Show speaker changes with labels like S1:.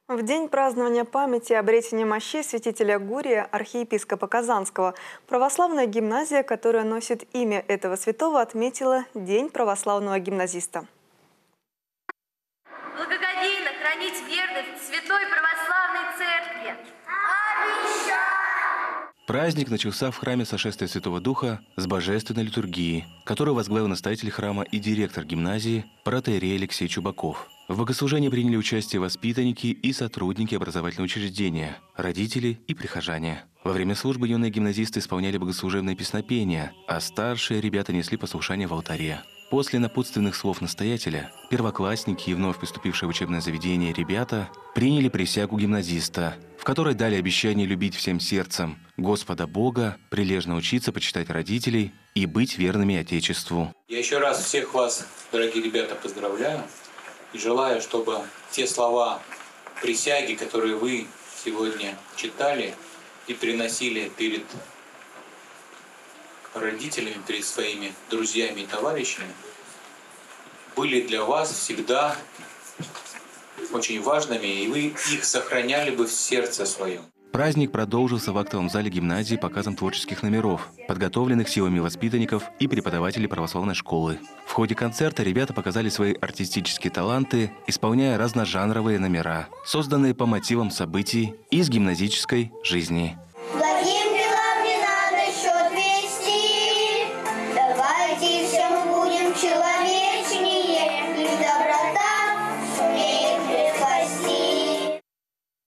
S1: В день празднования памяти обретения мощей святителя Гурия, архиепископа Казанского, православная гимназия, которая носит имя этого святого, отметила День православного гимназиста.
S2: Благоговейно хранить верность Святой Православной Церкви.
S3: Праздник начался в храме Сошествия Святого Духа с божественной литургии, которую возглавил настоятель храма и директор гимназии протоиерей Алексей Чубаков. В богослужении приняли участие воспитанники и сотрудники образовательного учреждения, родители и прихожане. Во время службы юные гимназисты исполняли богослужебные песнопения, а старшие ребята несли послушание в алтаре. После напутственных слов настоятеля первоклассники и вновь поступившие в учебное заведение ребята приняли присягу гимназиста, в которой дали обещание любить всем сердцем Господа Бога, прилежно учиться, почитать родителей и быть верными Отечеству.
S4: Я еще раз всех вас, дорогие ребята, поздравляю и желаю, чтобы те слова присяги, которые вы сегодня читали и приносили перед родителями, перед своими друзьями и товарищами, были для вас всегда очень важными, и вы их сохраняли бы в сердце своем.
S3: Праздник продолжился в актовом зале гимназии показом творческих номеров, подготовленных силами воспитанников и преподавателей православной школы. В ходе концерта ребята показали свои артистические таланты, исполняя разножанровые номера, созданные по мотивам событий из гимназической жизни.